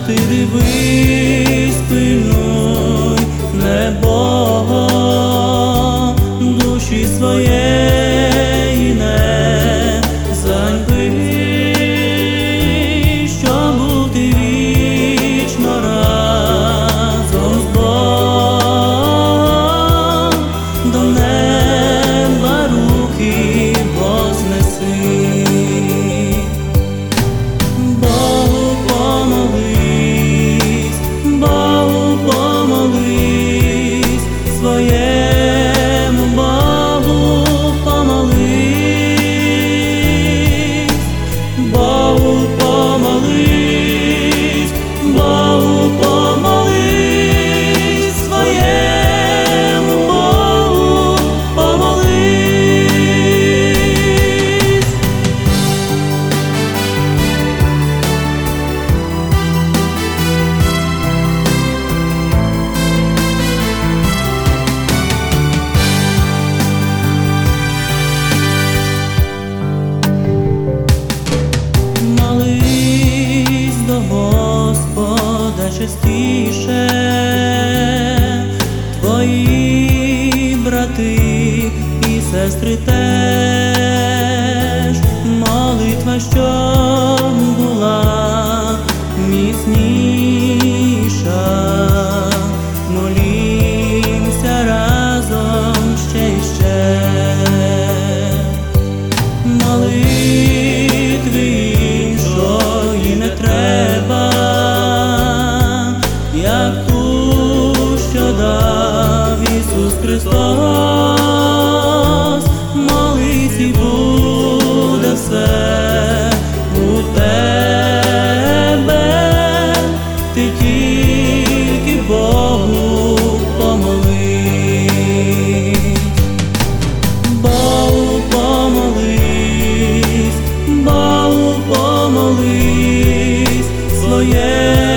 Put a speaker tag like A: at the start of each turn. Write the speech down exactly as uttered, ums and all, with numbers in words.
A: ти дивись, пильнуй небо, душі своєї не заньби, щоб бути вічно разом з Богом, до неба руки вознеси. Богу помолись, Богу помолись, своєму Богу помолись, Богу помолись, Богу помолись, своєму Богу помолись. Молись до Господа частіше, твої брати і сестри теж. Молитва, щоб була міцніша, молімся разом ще й ще. Молитви іншої не треба, як ту, що дав Ісус Христос. Молись, і буде все у тебе, ти тільки Богу помолись. Богу помолись, Богу помолись, своє